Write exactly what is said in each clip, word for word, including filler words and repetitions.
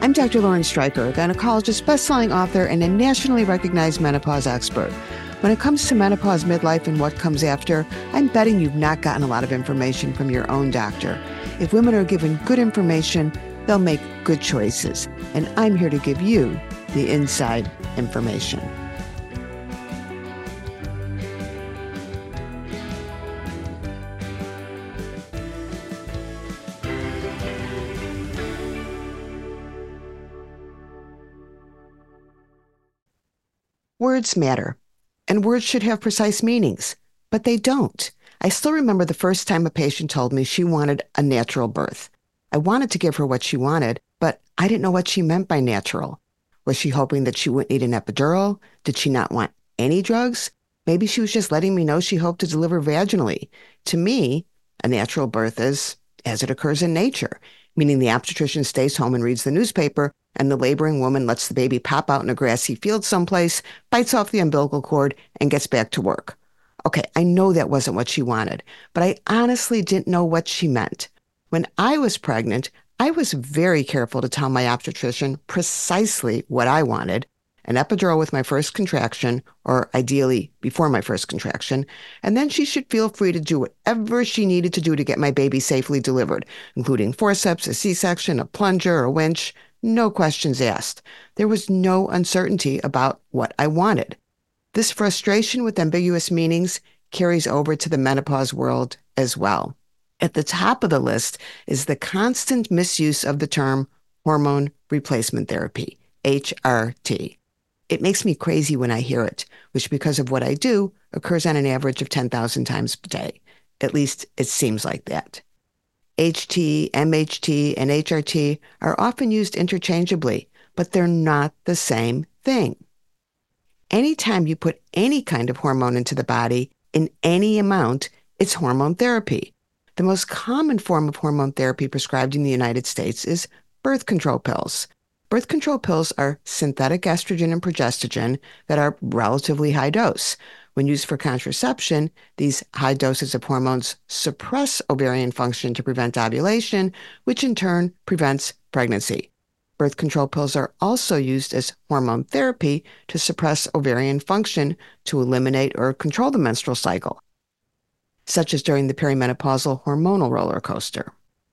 I'm Doctor Lauren Streicher, a gynecologist, best-selling author, and a nationally recognized menopause expert. When it comes to menopause, midlife, and what comes after, I'm betting you've not gotten a lot of information from your own doctor. If women are given good information, they'll make good choices. And I'm here to give you the inside information. Words matter, and words should have precise meanings, but they don't. I still remember the first time a patient told me she wanted a natural birth. I wanted to give her what she wanted, but I didn't know what she meant by natural. Was she hoping that she wouldn't need an epidural? Did she not want any drugs? Maybe she was just letting me know she hoped to deliver vaginally. To me, a natural birth is as it occurs in nature, meaning the obstetrician stays home and reads the newspaper, and the laboring woman lets the baby pop out in a grassy field someplace, bites off the umbilical cord, and gets back to work. Okay, I know that wasn't what she wanted, but I honestly didn't know what she meant. When I was pregnant, I was very careful to tell my obstetrician precisely what I wanted: an epidural with my first contraction, or ideally before my first contraction, and then she should feel free to do whatever she needed to do to get my baby safely delivered, including forceps, a C-section, a plunger, a winch. No questions asked. There was no uncertainty about what I wanted. This frustration with ambiguous meanings carries over to the menopause world as well. At the top of the list is the constant misuse of the term hormone replacement therapy, H R T. It makes me crazy when I hear it, which, because of what I do, occurs on an average of ten thousand times per day. At least it seems like that. H T, M H T, and H R T are often used interchangeably, but they're not the same thing. Anytime you put any kind of hormone into the body, in any amount, it's hormone therapy. The most common form of hormone therapy prescribed in the United States is birth control pills. Birth control pills are synthetic estrogen and progestogen that are relatively high dose. When used for contraception, these high doses of hormones suppress ovarian function to prevent ovulation, which in turn prevents pregnancy. Birth control pills are also used as hormone therapy to suppress ovarian function to eliminate or control the menstrual cycle, such as during the perimenopausal hormonal roller coaster.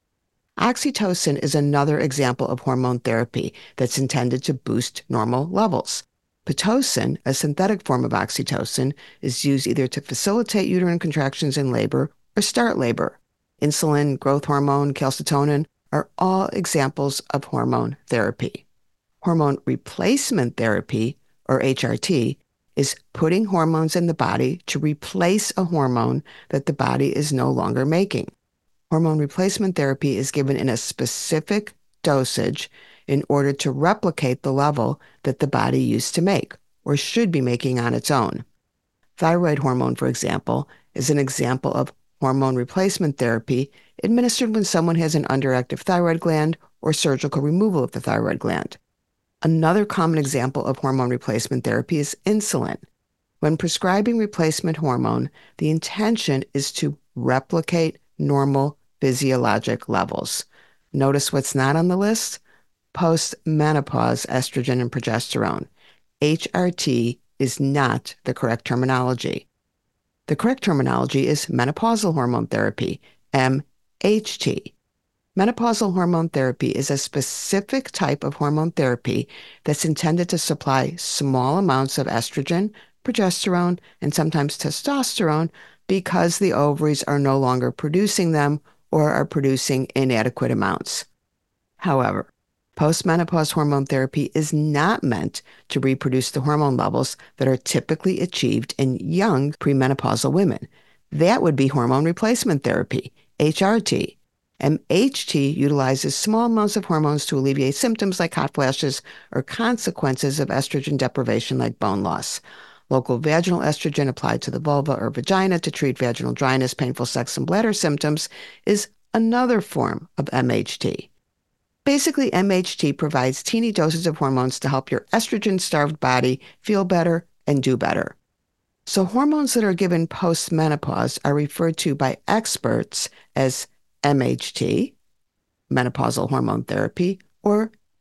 Oxytocin is another example of hormone therapy that's intended to boost normal levels. Pitocin, a synthetic form of oxytocin, is used either to facilitate uterine contractions in labor or start labor. Insulin, growth hormone, calcitonin are all examples of hormone therapy. Hormone replacement therapy, or H R T, is putting hormones in the body to replace a hormone that the body is no longer making. Hormone replacement therapy is given in a specific dosage in order to replicate the level that the body used to make, or should be making on its own. Thyroid hormone, for example, is an example of hormone replacement therapy administered when someone has an underactive thyroid gland or surgical removal of the thyroid gland. Another common example of hormone replacement therapy is insulin. When prescribing replacement hormone, the intention is to replicate normal physiologic levels. Notice what's not on the list? Post-menopause estrogen and progesterone. H R T is not the correct terminology. The correct terminology is menopausal hormone therapy, M H T. Menopausal hormone therapy is a specific type of hormone therapy that's intended to supply small amounts of estrogen, progesterone, and sometimes testosterone because the ovaries are no longer producing them or are producing inadequate amounts. However, postmenopause hormone therapy is not meant to reproduce the hormone levels that are typically achieved in young premenopausal women. That would be hormone replacement therapy, H R T. M H T utilizes small amounts of hormones to alleviate symptoms like hot flashes or consequences of estrogen deprivation like bone loss. Local vaginal estrogen applied to the vulva or vagina to treat vaginal dryness, painful sex, and bladder symptoms is another form of M H T. Basically, M H T provides teeny doses of hormones to help your estrogen-starved body feel better and do better. So hormones that are given post-menopause are referred to by experts as M H T, menopausal hormone therapy, or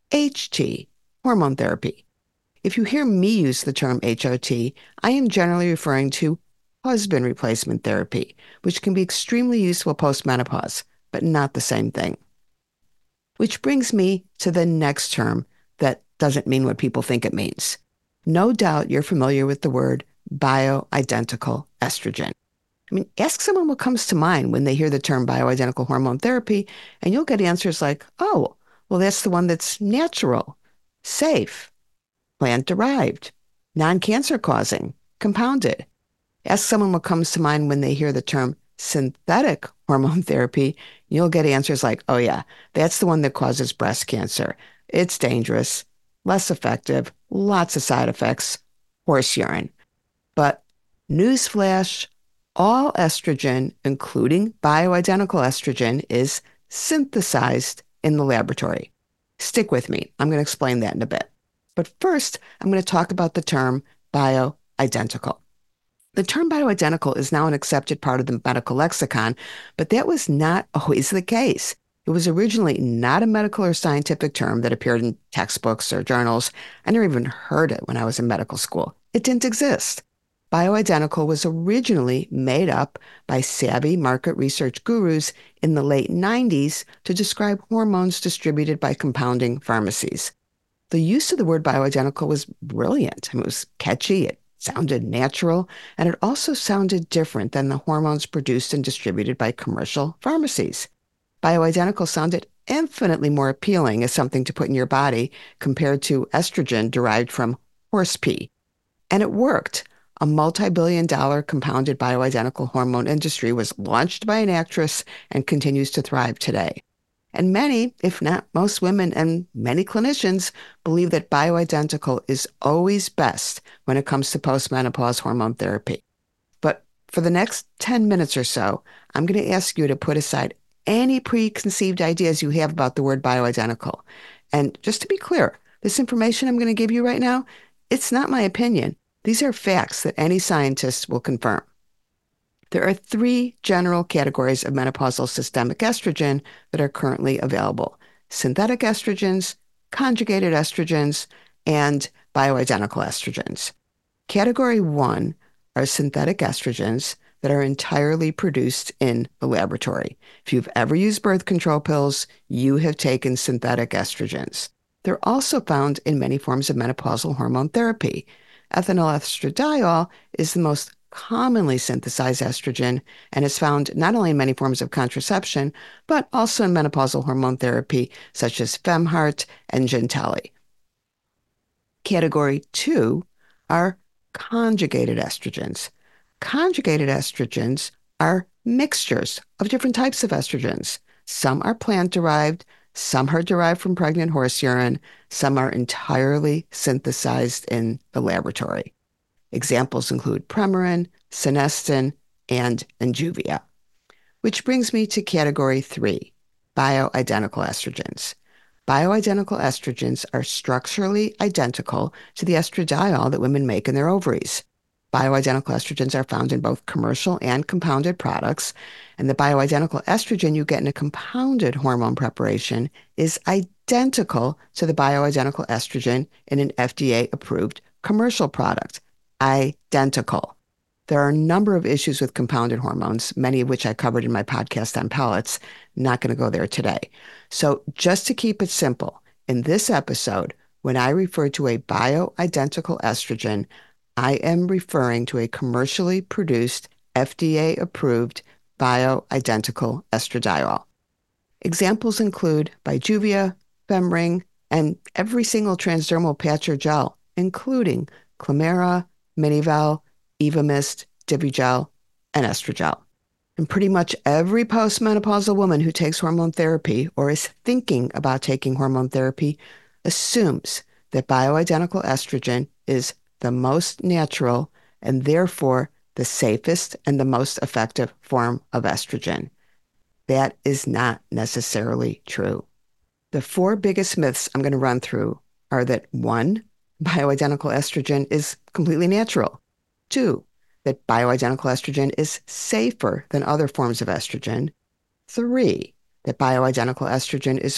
H T, hormone therapy. If you hear me use the term H O T, I am generally referring to husband replacement therapy, which can be extremely useful post-menopause, but not the same thing. Which brings me to the next term that doesn't mean what people think it means. No doubt you're familiar with the word bioidentical estrogen. I mean, ask someone what comes to mind when they hear the term bioidentical hormone therapy, and you'll get answers like, oh, well, that's the one that's natural, safe, plant-derived, non-cancer causing, compounded. Ask someone what comes to mind when they hear the term synthetic hormone therapy, you'll get answers like, oh yeah, that's the one that causes breast cancer. It's dangerous, less effective, lots of side effects, horse urine. But newsflash, all estrogen, including bioidentical estrogen, is synthesized in the laboratory. Stick with me. I'm going to explain that in a bit. But first, I'm going to talk about the term bioidentical. The term bioidentical is now an accepted part of the medical lexicon, but that was not always the case. It was originally not a medical or scientific term that appeared in textbooks or journals. I never even heard it when I was in medical school. It didn't exist. Bioidentical was originally made up by savvy market research gurus in the late nineties to describe hormones distributed by compounding pharmacies. The use of the word bioidentical was brilliant. I mean, it was catchy, it sounded natural, and it also sounded different than the hormones produced and distributed by commercial pharmacies. Bioidentical sounded infinitely more appealing as something to put in your body compared to estrogen derived from horse pee. And it worked. A multi-billion dollar compounded bioidentical hormone industry was launched by an actress and continues to thrive today. And many, if not most women and many clinicians, believe that bioidentical is always best when it comes to postmenopause hormone therapy. But for the next ten minutes or so, I'm going to ask you to put aside any preconceived ideas you have about the word bioidentical. And just to be clear, this information I'm going to give you right now, it's not my opinion. These are facts that any scientist will confirm. There are three general categories of menopausal systemic estrogen that are currently available: synthetic estrogens, conjugated estrogens, and bioidentical estrogens. Category one are synthetic estrogens that are entirely produced in the laboratory. If you've ever used birth control pills, you have taken synthetic estrogens. They're also found in many forms of menopausal hormone therapy. Ethinyl estradiol is the most commonly synthesized estrogen and is found not only in many forms of contraception, but also in menopausal hormone therapy such as Femhart and Gentelli. Category two are conjugated estrogens. Conjugated estrogens are mixtures of different types of estrogens. Some are plant-derived, some are derived from pregnant horse urine, some are entirely synthesized in the laboratory. Examples include Premarin, Senestin, and Injuvia. Which brings me to category three, bioidentical estrogens. Bioidentical estrogens are structurally identical to the estradiol that women make in their ovaries. Bioidentical estrogens are found in both commercial and compounded products, and the bioidentical estrogen you get in a compounded hormone preparation is identical to the bioidentical estrogen in an F D A-approved commercial product. Identical. There are a number of issues with compounded hormones, many of which I covered in my podcast on pellets. Not going to go there today. So just to keep it simple, in this episode, when I refer to a bioidentical estrogen, I am referring to a commercially produced, F D A-approved bioidentical estradiol. Examples include Bijuvia, Femring, and every single transdermal patch or gel, including Clemera, Minivel, Evamist, Divigel, and Estrogel. And pretty much every postmenopausal woman who takes hormone therapy or is thinking about taking hormone therapy assumes that bioidentical estrogen is the most natural and therefore the safest and the most effective form of estrogen. That is not necessarily true. The four biggest myths I'm going to run through are that one, bioidentical estrogen is completely natural. Two, that bioidentical estrogen is safer than other forms of estrogen. Three, that bioidentical estrogen is more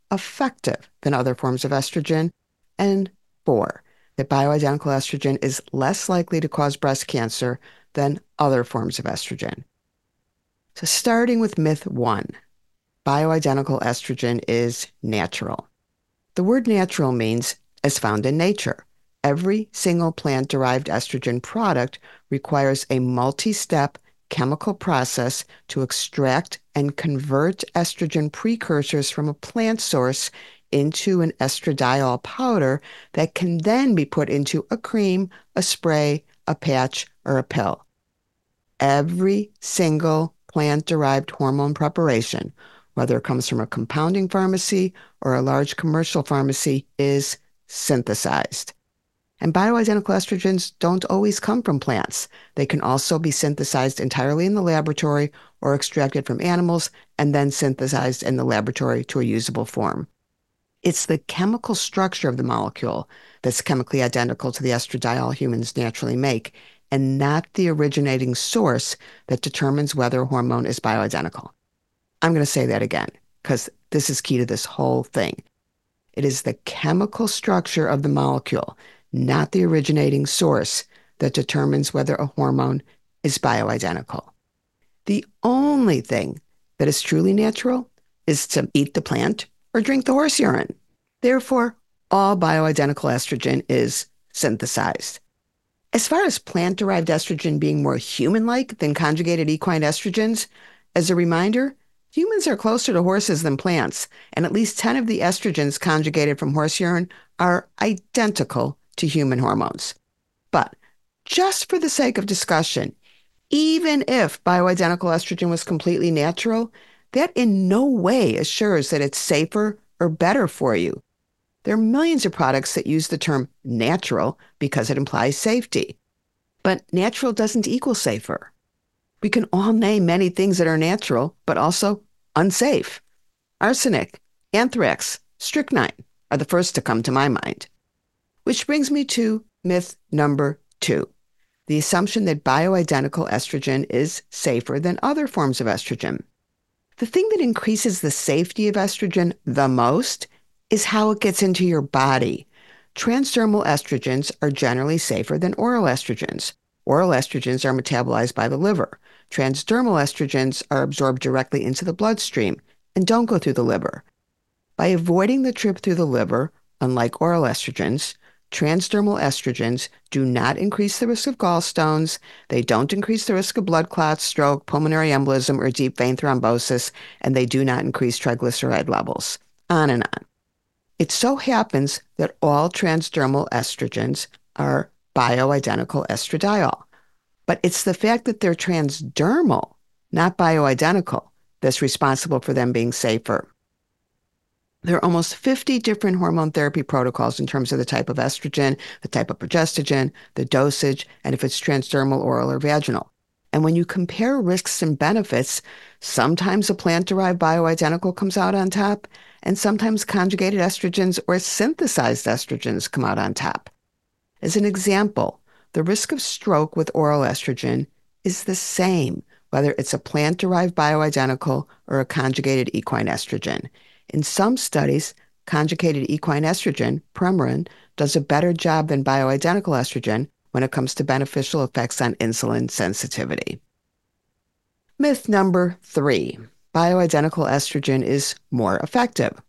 effective than other forms of estrogen. And four, that bioidentical estrogen is less likely to cause breast cancer than other forms of estrogen. So starting with myth one, bioidentical estrogen is natural. The word natural means as found in nature. Every single plant-derived estrogen product requires a multi-step chemical process to extract and convert estrogen precursors from a plant source into an estradiol powder that can then be put into a cream, a spray, a patch, or a pill. Every single plant-derived hormone preparation, whether it comes from a compounding pharmacy or a large commercial pharmacy, is synthesized. And bioidentical estrogens don't always come from plants. They can also be synthesized entirely in the laboratory or extracted from animals and then synthesized in the laboratory to a usable form. It's the chemical structure of the molecule that's chemically identical to the estradiol humans naturally make, and not the originating source that determines whether a hormone is bioidentical. I'm going to say that again, because this is key to this whole thing. It is the chemical structure of the molecule, not the originating source, that determines whether a hormone is bioidentical. The only thing that is truly natural is to eat the plant or drink the horse urine. Therefore, all bioidentical estrogen is synthesized. As far as plant-derived estrogen being more human-like than conjugated equine estrogens, as a reminder, humans are closer to horses than plants, and at least ten of the estrogens conjugated from horse urine are identical to human hormones. But just for the sake of discussion, even if bioidentical estrogen was completely natural, that in no way assures that it's safer or better for you. There are millions of products that use the term natural because it implies safety. But natural doesn't equal safer. We can all name many things that are natural, but also unsafe. Arsenic, anthrax, strychnine are the first to come to my mind. Which brings me to myth number two, the assumption that bioidentical estrogen is safer than other forms of estrogen. The thing that increases the safety of estrogen the most is how it gets into your body. Transdermal estrogens are generally safer than oral estrogens. Oral estrogens are metabolized by the liver. Transdermal estrogens are absorbed directly into the bloodstream and don't go through the liver. By avoiding the trip through the liver, unlike oral estrogens, transdermal estrogens do not increase the risk of gallstones, they don't increase the risk of blood clots, stroke, pulmonary embolism, or deep vein thrombosis, and they do not increase triglyceride levels. On and on. It so happens that all transdermal estrogens are bioidentical estradiol, but it's the fact that they're transdermal, not bioidentical, that's responsible for them being safer. There are almost fifty different hormone therapy protocols in terms of the type of estrogen, the type of progestogen, the dosage, and if it's transdermal, oral, or vaginal. And when you compare risks and benefits, sometimes a plant-derived bioidentical comes out on top, and sometimes conjugated estrogens or synthesized estrogens come out on top. As an example, the risk of stroke with oral estrogen is the same, whether it's a plant-derived bioidentical or a conjugated equine estrogen. In some studies, conjugated equine estrogen, Premarin, does a better job than bioidentical estrogen when it comes to beneficial effects on insulin sensitivity. Myth number three, bioidentical estrogen is more effective.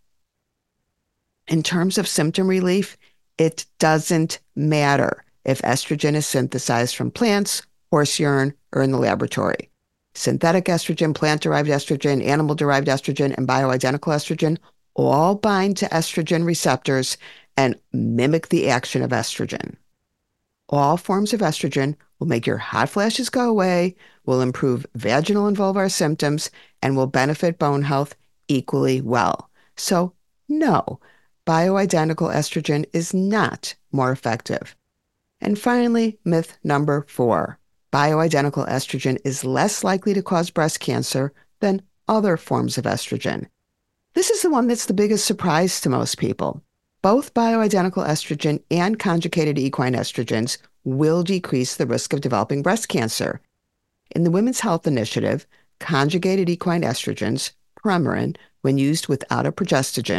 In terms of symptom relief, it doesn't matter if estrogen is synthesized from plants, horse urine, or in the laboratory. Synthetic estrogen, plant-derived estrogen, animal-derived estrogen, and bioidentical estrogen all bind to estrogen receptors and mimic the action of estrogen. All forms of estrogen will make your hot flashes go away, will improve vaginal and vulvar symptoms, and will benefit bone health equally well. So, no, bioidentical estrogen is not more effective. And finally, myth number four. Bioidentical estrogen is less likely to cause breast cancer than other forms of estrogen. This is the one that's the biggest surprise to most people. Both bioidentical estrogen and conjugated equine estrogens will decrease the risk of developing breast cancer. In the Women's Health Initiative, conjugated equine estrogens, Premarin, when used without a progestogen,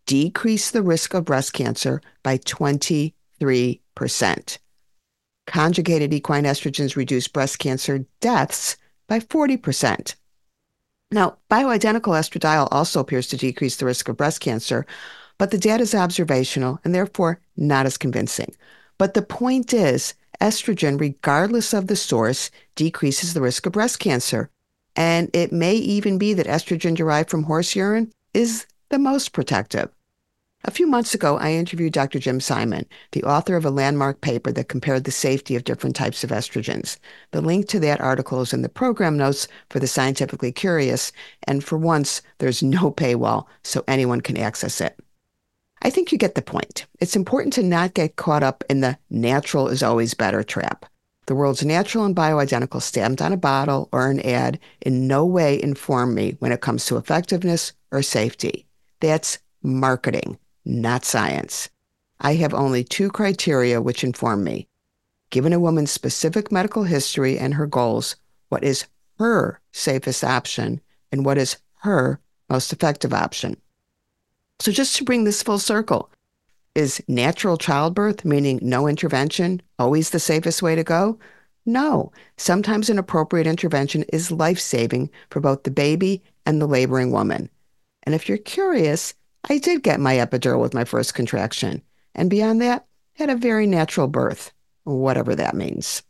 decrease the risk of breast cancer by twenty-three percent. Conjugated equine estrogens reduce breast cancer deaths by forty percent. Now, bioidentical estradiol also appears to decrease the risk of breast cancer, but the data is observational and therefore not as convincing. But the point is, estrogen, regardless of the source, decreases the risk of breast cancer. And it may even be that estrogen derived from horse urine is the most protective. A few months ago, I interviewed Doctor Jim Simon, the author of a landmark paper that compared the safety of different types of estrogens. The link to that article is in the program notes for the scientifically curious, and for once, there's no paywall, so anyone can access it. I think you get the point. It's important to not get caught up in the natural is always better trap. The world's natural and bioidentical stamped on a bottle or an ad in no way inform me when it comes to effectiveness or safety. That's marketing, not science. I have only two criteria which inform me. Given a woman's specific medical history and her goals, what is her safest option and what is her most effective option? So just to bring this full circle, is natural childbirth, meaning no intervention, always the safest way to go? No. Sometimes an appropriate intervention is life-saving for both the baby and the laboring woman. And if you're curious, I did get my epidural with my first contraction, and beyond that, had a very natural birth, whatever that means.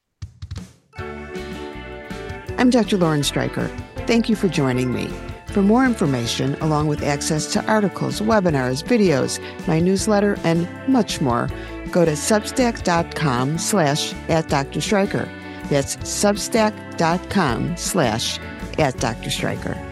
I'm Doctor Lauren Streicher. Thank you for joining me. For more information, along with access to articles, webinars, videos, my newsletter, and much more, go to substack.com slash at Dr. Streicher. That's substack.com slash at Dr. Streicher.